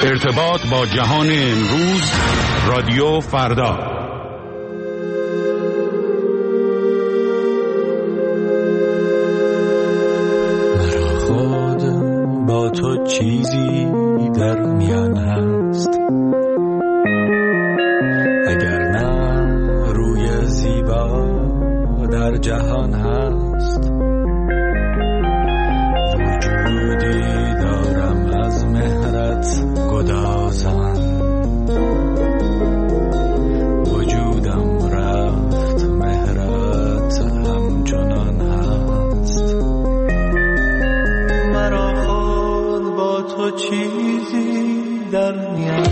ارتباط با جهان امروز، رادیو فردا. مرا خود با تو چیزی در میان هست، اگر نه روی زیبا در جهان هست. وجودی دارم از مهرت گدازان، وجودم رفت مهرت همچنان هست. مرا خود با تو چیزی در میان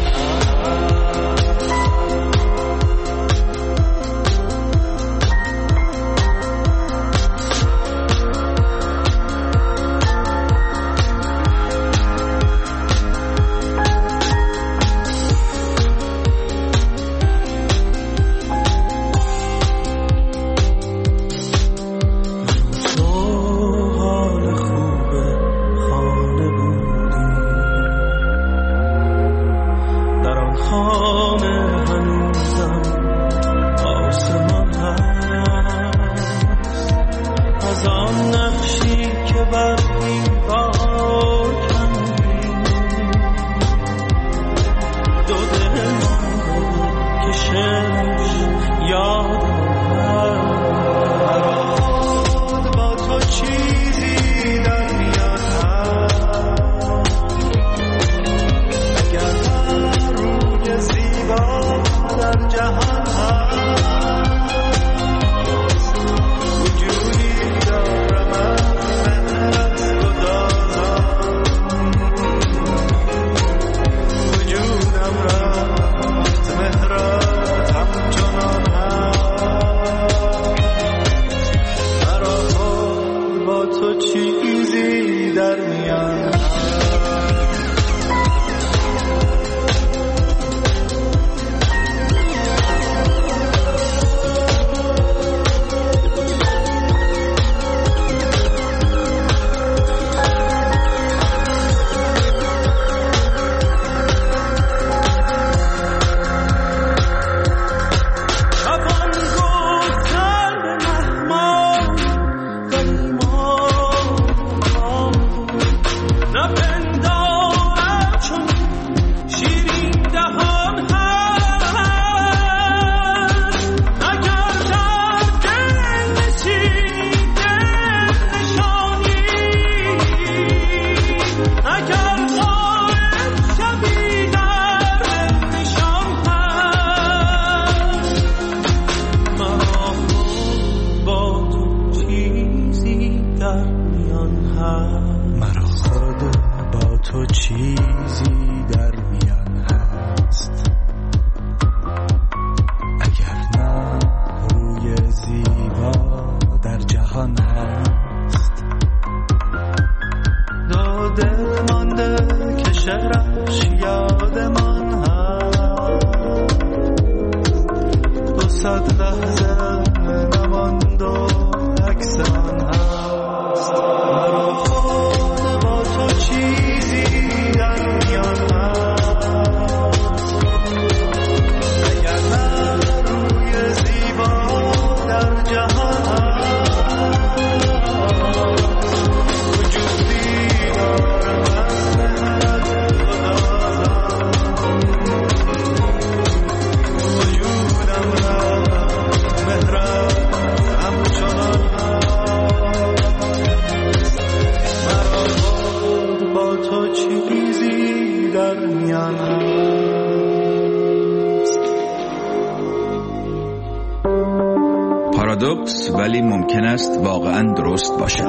ولی ممکن است واقعا درست باشد.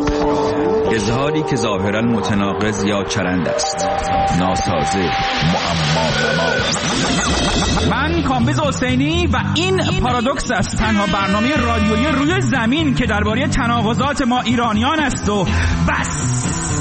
اظهاری که ظاهرا متناقض یا چرند است، ناسازه، معما. من کامبیز حسینی و این پارادوکس است، تنها برنامه رادیویی روی زمین که درباره تناقضات ما ایرانیان است و بس.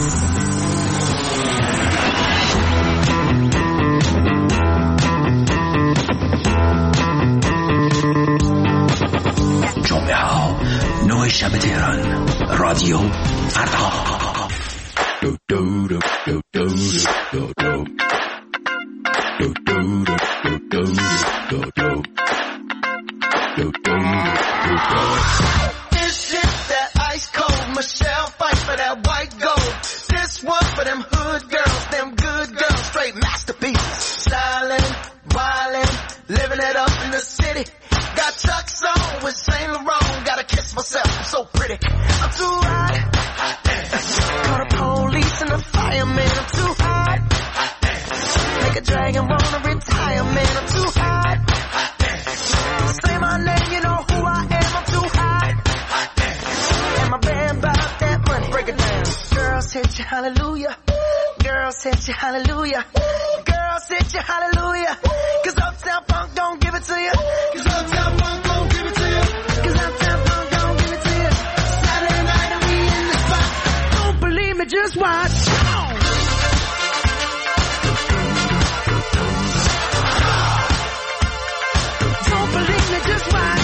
شب تهران، رادیو فردا. This is that ice cold Michelle fight for that white gold. This one for them hood girls, them good girls, straight masterpieces. Stylin', wildin', living it up in the city. Got Chuck's on with Saint Laurent. Gotta kiss myself, I'm so pretty. I'm too hot. Call the police and the fireman. I'm too hot. Make a dragon wanna retire, man. I'm too hot. Say my name, you know who I am. I'm too hot. And my band bought that money. Break it down. Girls hit you, hallelujah. Girls hit you, hallelujah. Girls hit you, hallelujah. Cause Uptown Funk don't give it to you. Cause Uptown Funk don't give it to you. Cause Uptown Funk don't give it to you. Saturday night and we in the spot. Don't believe me, just watch. Don't believe me, just watch.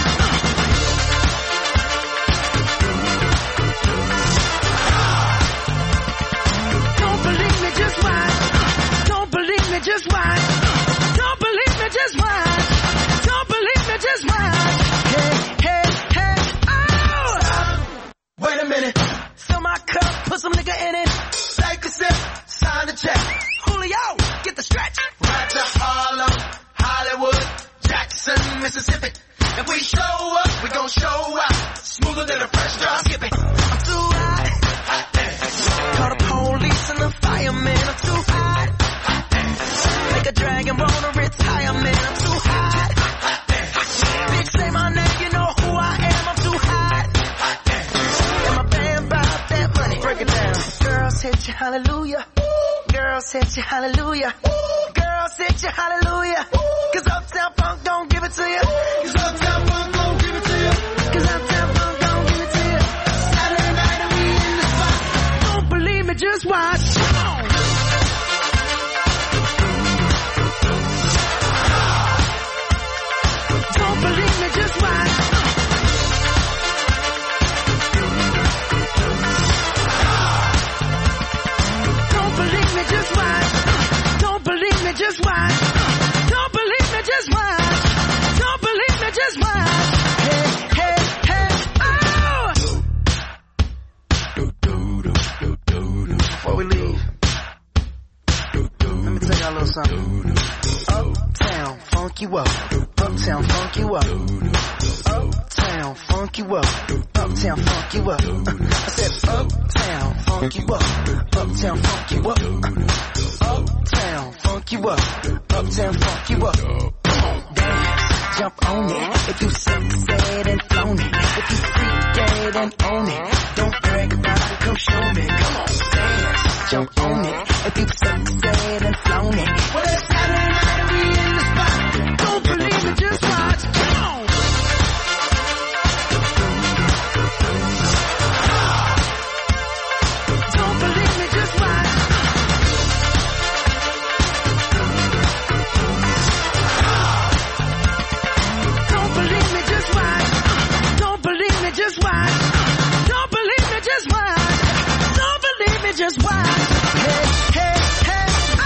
Don't believe me, just watch. Don't believe me, just watch. Don't believe me, just watch. Don't believe me, just watch. Hey, hey, hey, oh! Wait a minute. Fill my cup, put some nigga in it. Take a sip, sign the check. Julio, get the stretch. Right to Harlem, Hollywood, Jackson, Mississippi. If we show up, we gon' show out. Smoother than a fresh drop. Skip it. I'm too hot. Call the police and the fireman. I'm too hot. Make a dragon wanna retire, man. I'm too hot. Bitch, say my name, you know who I am. I'm too hot. And my band bought that money. Break it down. Girls hit you, hallelujah. Girls hit you, hallelujah. Girls hit you, hallelujah. Cause Uptown Funk don't give it to you. Cause Uptown Funk don't give it to you. Cause Uptown Funk don't give it to you. Saturday night and we in the spot. Don't believe me, just watch. Don't believe me, just watch. Don't believe me, just watch. Don't believe me, just watch. Don't believe me, just watch. Don't believe me, just watch. Hey, hey, hey, oh! Before we leave, let me tell y'all a little something. Uptown, funk you up. Uptown, funk you up. Uptown, funk you up. Uptown, funk you up. I said uptown, funk you up. Uptown, funk you up. Uptown, funk you up. Uptown, funk you up. Come on, dance, jump on it. If you succeed and flown it. If you freak dead and own it. Don't brag about it, come show me. Come on, dance, jump on it. If you succeed and flown it. Well, it's Saturday night and we in the spot. Don't believe it, just watch. Come on. Don't believe me, just watch. Don't believe me, just watch. Don't believe me, just watch. Don't believe me, just watch. Don't believe me, just watch. Hey, hey, hey, oh!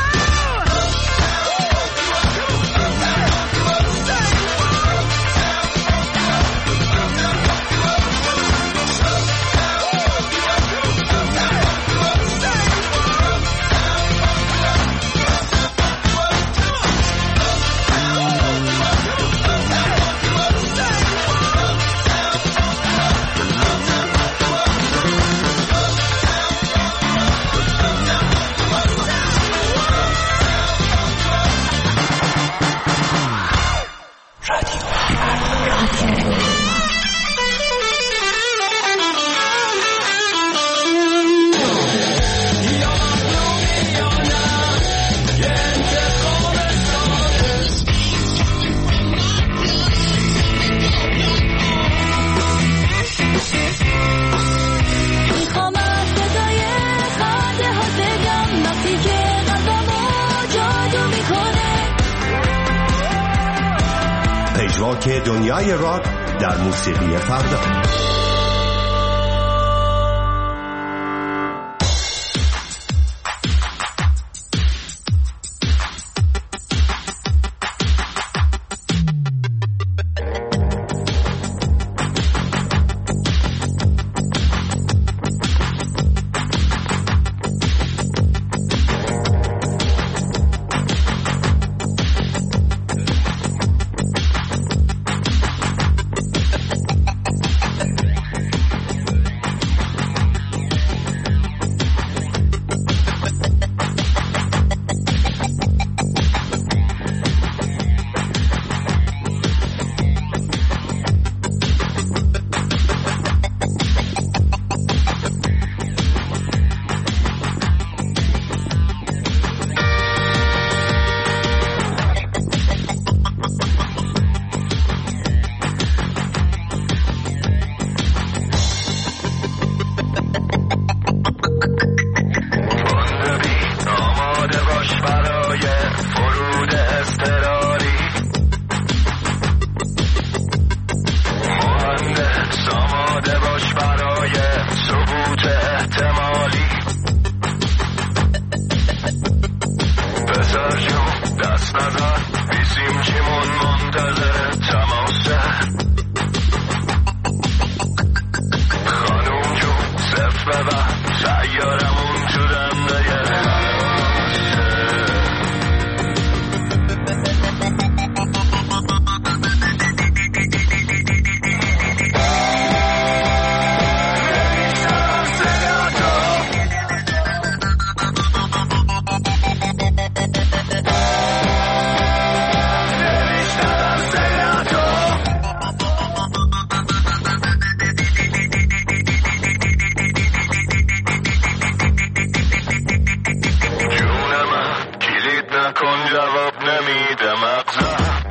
پژواک دنیای راک در موسیقی فردا. نکن جواب نمیده مغزم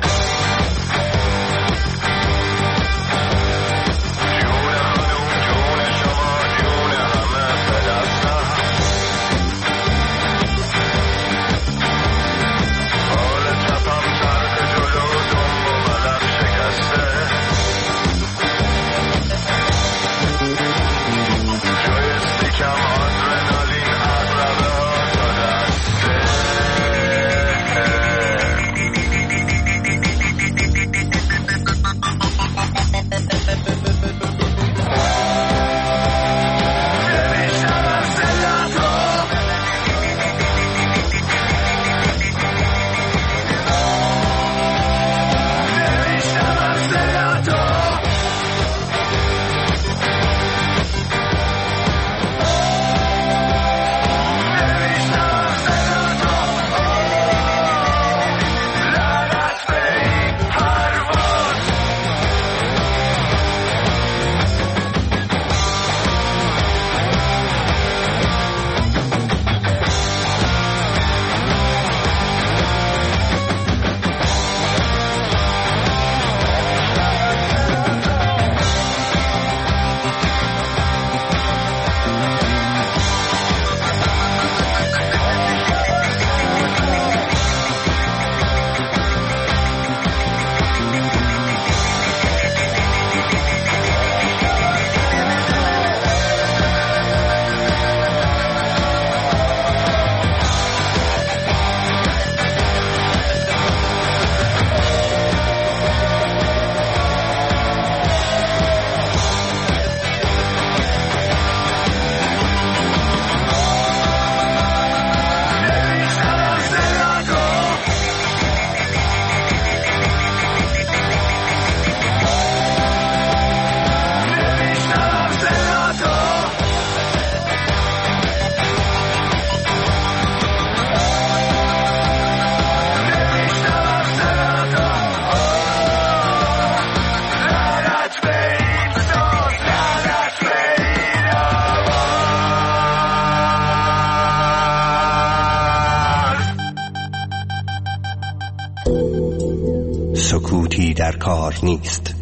سکوتی در کار نیست.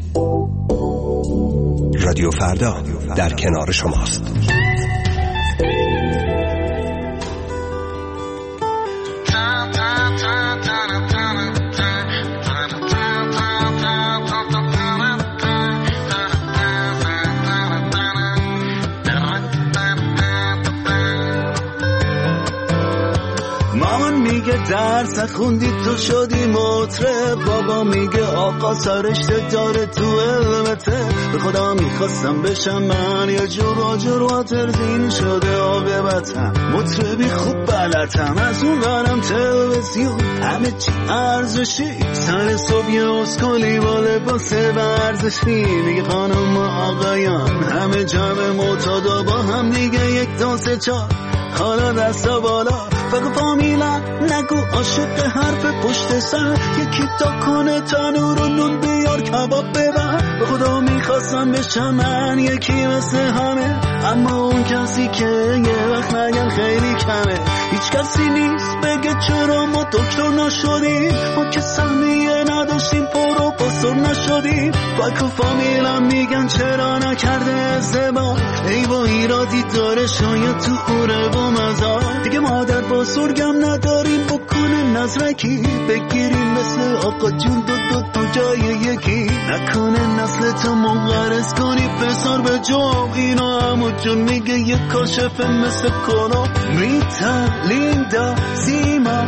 رادیو فردا در کنار شماست. درس خوندی تو شدی مطرب، بابا میگه آقا سرشته داره تو علمته. به خدا میخواستم بشم من یه جور آجر واترزین شده عاقبتم. مطربی خوب بلدم از اون برم تلویزیون همه چی ارزشی، سر صبح یه اسکولی با لباس ورزشی. میگه خانم و آقایان همه جمع معتادا با هم دیگه 1 2 3 4 حالا دستا بالا فقط فامیلم نگو عاشق حرف پشت سر. یکی تا کنه تنور و نون بیار کباب ببر. به خدا میخواستم بشم من یکی مثل همه، اما اون کسی که یه وقت نگن خیلی کمه. هیچ کسی نیست بگه چرا ما دکتر نشدیم، ما که سهمیه نداشتیم پروفسور نشدیم. باک و فامیلم میگن چرا نکرده ازدواج، ای با ایرادی داره شاید تو اوره و مزار. دیگه مادر با سرگم نداریم بکنه نظرکی، بگیریم مثل آقا جون دو جای یکی. نکنه نسل تو منقرض کنی پسر به جو. اینا همو جون میگه یک کاشفه مثل کلو. ریتا لیندا سیما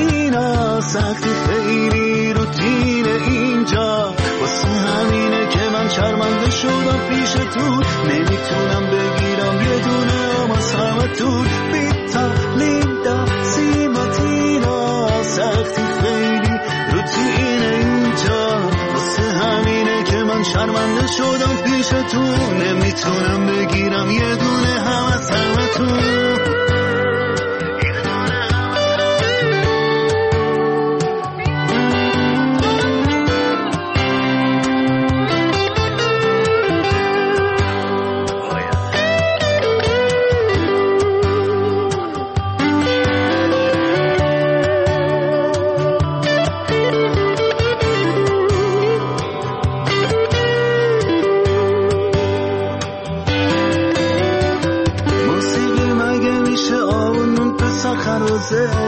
تینا سختی خیلی روتین اینجا، واسه همینه که من شرمنده شدم پیش تو. نمیتونم بگیرم یه دونه اما سمتون. ریتا لیندا سیما تینا سختی خیلی روتین اینجا، واسه همینه که من شرمنده شدم پیش تو. نمیتونم بگیرم یه دونه هم از همتون.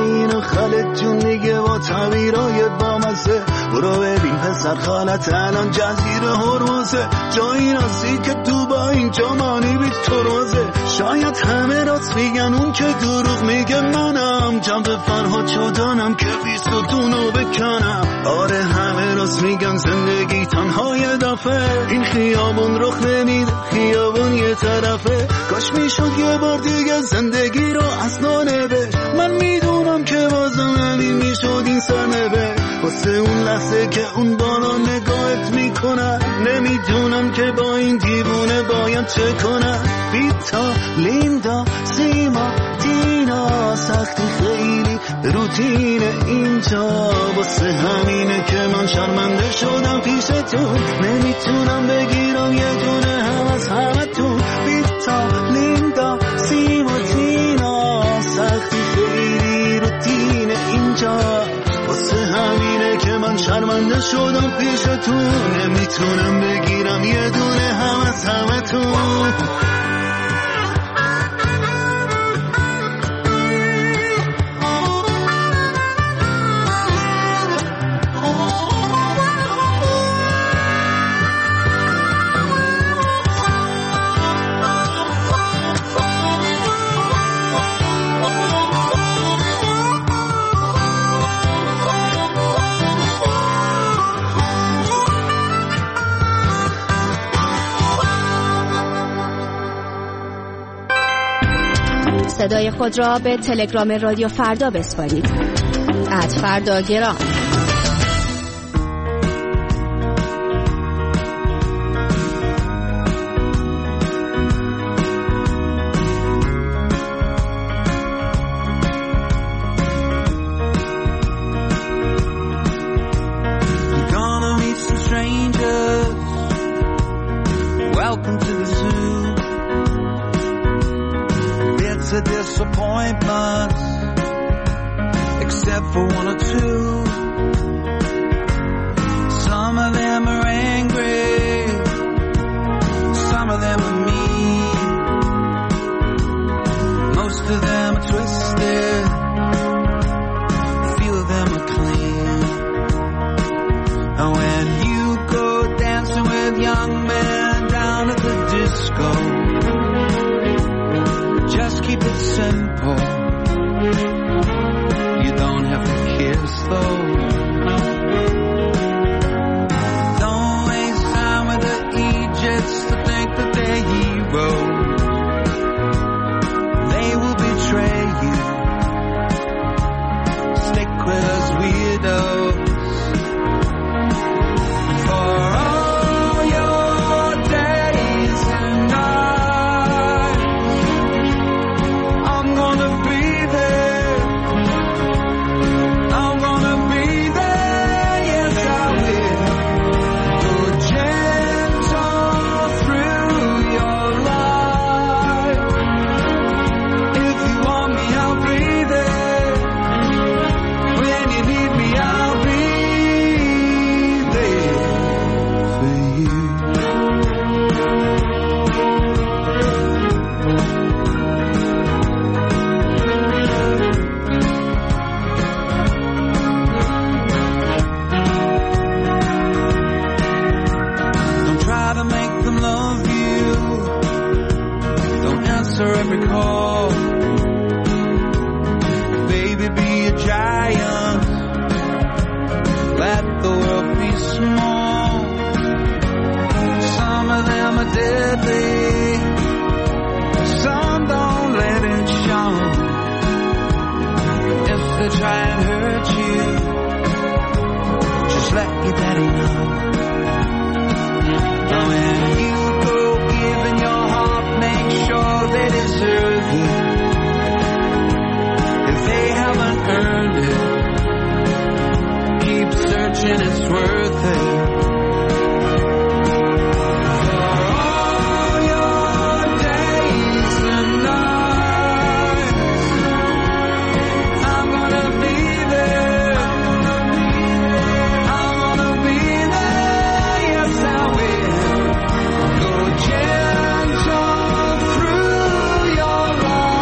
اینو خالد جون میگه با تعبیرای بامزه. برو ببین پسر خالت الان جزیره هرمزه، جایی راستی که تو با این جامانی بی تروزه. شاید همه راست میگن اون که دروغ میگه منم، جنب فرهاد شدنم که 20 دونو بکنم. آره همه راست میگن زندگی تنهای دفعه، این خیابون رخ نمیده خیابون یه طرفه. کاش میشد یه بار دیگه زندگی رو از نو نوشت، من میدونم که بازم همین میشد این سرنوشت. واسه اون لحظه که اون بالا نگاهت میکنه، نمیدونم که با این دیوونه باید چه کنم. بیتا، لیندا، سیما، دینا، سختی خیلی روتین اینجا. واسه همینه که من شرمنده شدم پیشتون، نمیتونم بگیرم یه دونه هم از همتون. بیتا، لیندا، سیما، دینا، سختی خیلی روتین اینجا. واسه همینه که من شرمنده شدم پیشتون، نمیتونم بگیرم یه دونه هم از همتون. صدای خود را به تلگرام رادیو فردا بسپارید. @فرداگرام. Disappointments, except for one or two. Some of them are angry, some of them are mean, most of them are twisted, a few of them are clean. And when you go dancing with young men down at the disco, just keep it simple. You don't have to kiss though. Don't waste time with the Egypts to think that they're heroes. They will betray you. Stick with us weirdos. For all your days and nights, I'm gonna be there. I'm gonna be there, yes I will. Go gentle through your life. If you want me, I'll be there. When you need me, I'll be there for you. Don't try to make them love you. Don't answer every call. Baby, be a giant. Let the world be small. Some of them are deadly. Some don't let it show. If they try and hurt you, just let your daddy know. And when you go giving your heart, make sure they deserve it. If they haven't earned it, keep searching, it's worth it. For all your days and nights, I'm gonna be there. I'm gonna be there, yes I will. Go gentle through your life.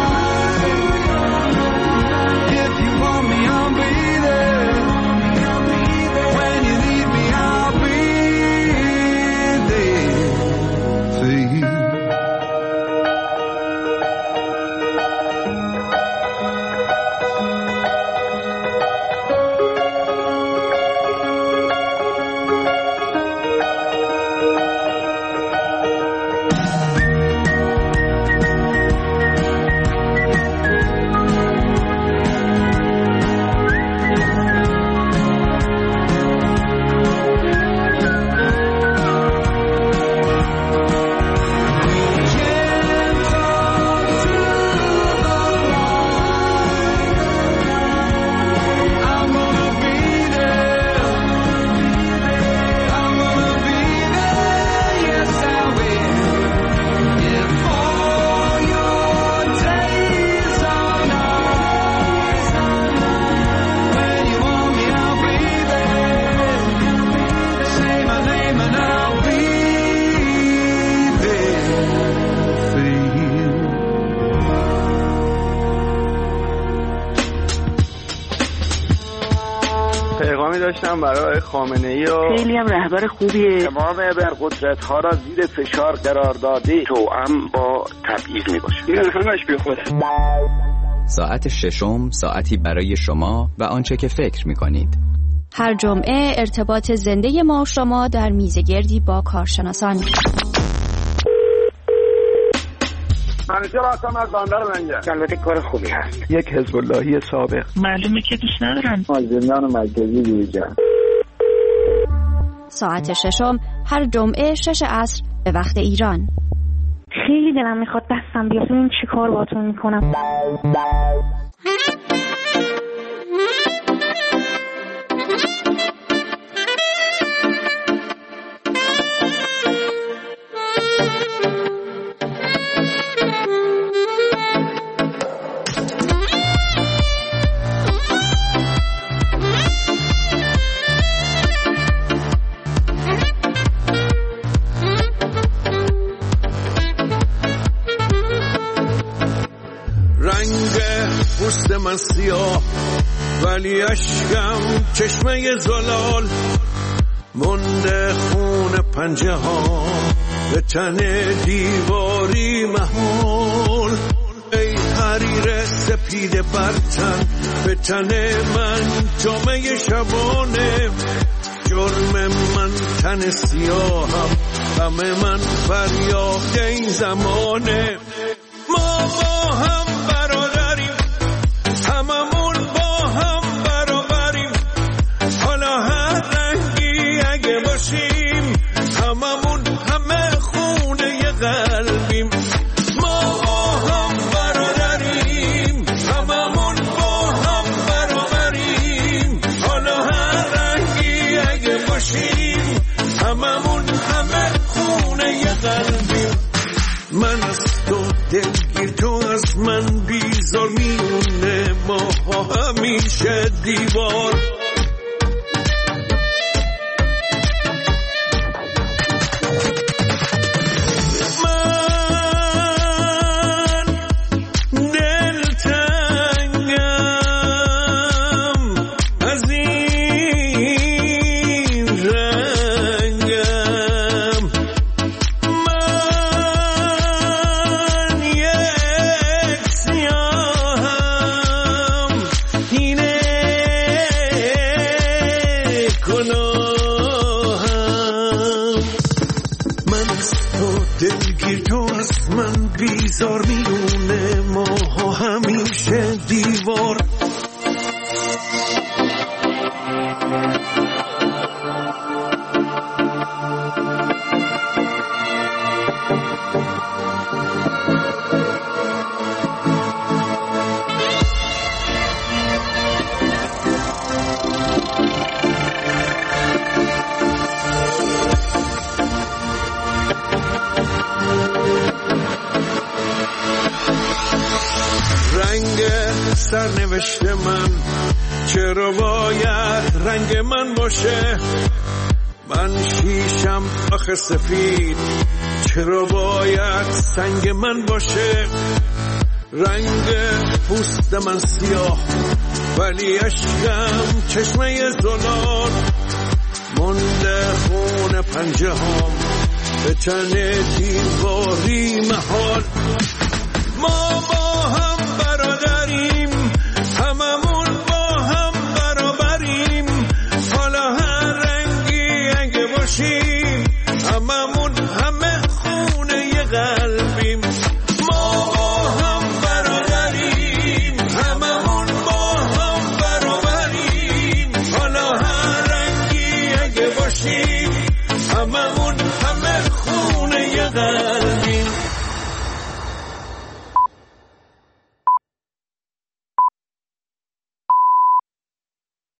پیغامی داشتم برای خامنه‌ای و خیلی هم رهبر خوبیه. تمام ابرقدرت‌ها را زیر فشار قرار داده، توأم با تبعیض میباشه. این همش بیخوده. ساعت ششم، ساعتی برای شما و آنچه که فکر می‌کنید. هر جمعه ارتباط زنده ما و شما در میزگردی با کارشناسان. منیجر هستم از بندر منجر. البته کار خوبی هست. یک حزب اللهی سابق. معلومه که دوست ندارن. زندان مرکزی بیرجان. ساعت ششم هر جمعه 6 عصر به وقت ایران. خیلی دلم میخواد دستم بیاد ببینم چی کار باهاتون میکنم. پوست من سیاه ولی اشکم چشمه زلال، مونده خون پنجه ها به تن دیواری محمول. ای حریر سپید برتن به تن من جامعه شبانه، جرم من تن سیاهم، غم من فریاد این زمانه. ما با هم برادریم، هممون با هم برابریم، حالا هر رنگی اگه باشیم، هممون همه خونه ی قلبیم. ما با هم برادریم، هممون با هم برابریم، حالا هر رنگی اگه باشیم، هممون همه خونه ی قلبیم. من از تو دلگیر، تو از من بیزار، میونه ما همیشه دیوار. بیزار میونه ما همیشه دیوار. سرنوشت من چرا باید رنگ من باشه؟ من شیشم آخه سفید، چرا باید سنگ من باشه؟ رنگ پوست من سیاه ولی اشکم چشمه زلال، مونده خون پنجه هم به تن دیواری محال. ما با